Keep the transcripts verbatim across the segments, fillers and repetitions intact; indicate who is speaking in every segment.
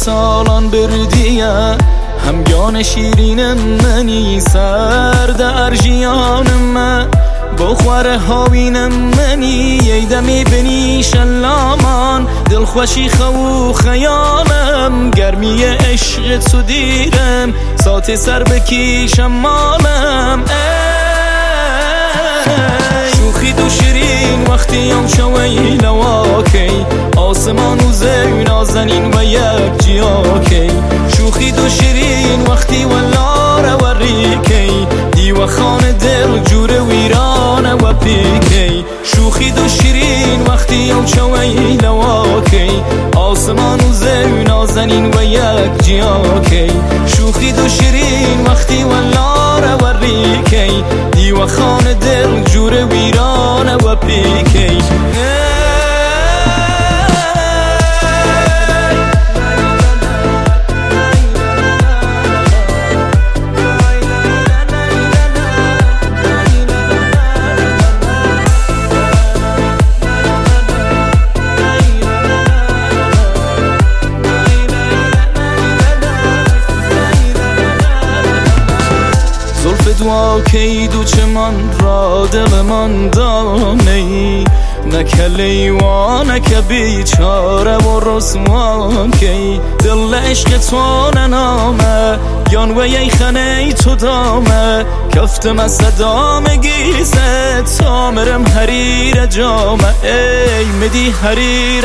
Speaker 1: سالان بردیه همگان شیرین منی سر در جیان من بخوره هاوین منی ییدمی بنی شلامان دلخوشی خو خیالم گرمی عشق تو دیرم سات سر بکیشم مالم شوخی دو شیرین وقتی هم شوی لواکی آسمان و زی نازنین و یک جیاکی شوخی دو شیرین وقتی ولاره و ریکی دیو خان دل جور ویرانه و پیکی شوخی دو شیرین وقتی هم شوی لواکی آسمان و زی نازنین و یک جیاکی شوخی دو شیرین وقتی ولاره و ریکی دیو خان دل جور ویرانه و پیکی دعا کی دو چه من را دل من دانی نکلی و نک بیچاره و رسوان کی دل عشق تو ننامه یان و یی خنه تو دامه کفتم از صدام گیزه تامرم حریر جامه ای مدی حریر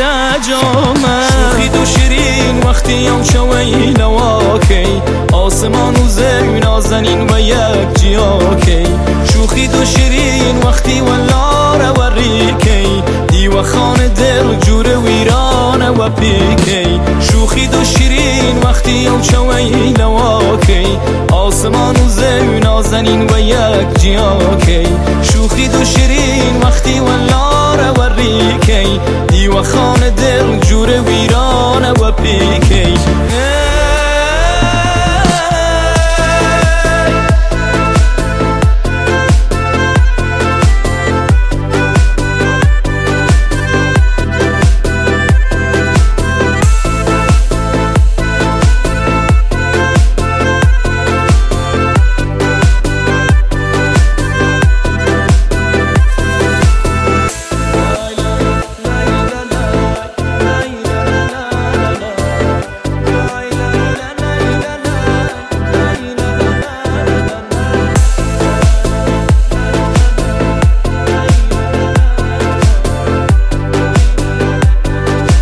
Speaker 1: جامه شوخی دو شیرین وقتی هم شوی لواکی آسمان و زی نازنین و یک جیاکی شوخی دو شیرین وقتی ولاره و ریکی دیو خان دل جور ویرانه و پیکی شوخی دو شیرین وقتی هم شوی لواکی آسمان و زی نازنین و یک جیاکی شوخی دو شیرین وقتی ولاره و ریکی دیو خان دل جور ویرانه و پیکی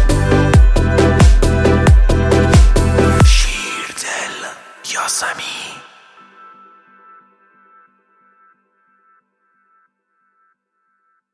Speaker 2: Yasami.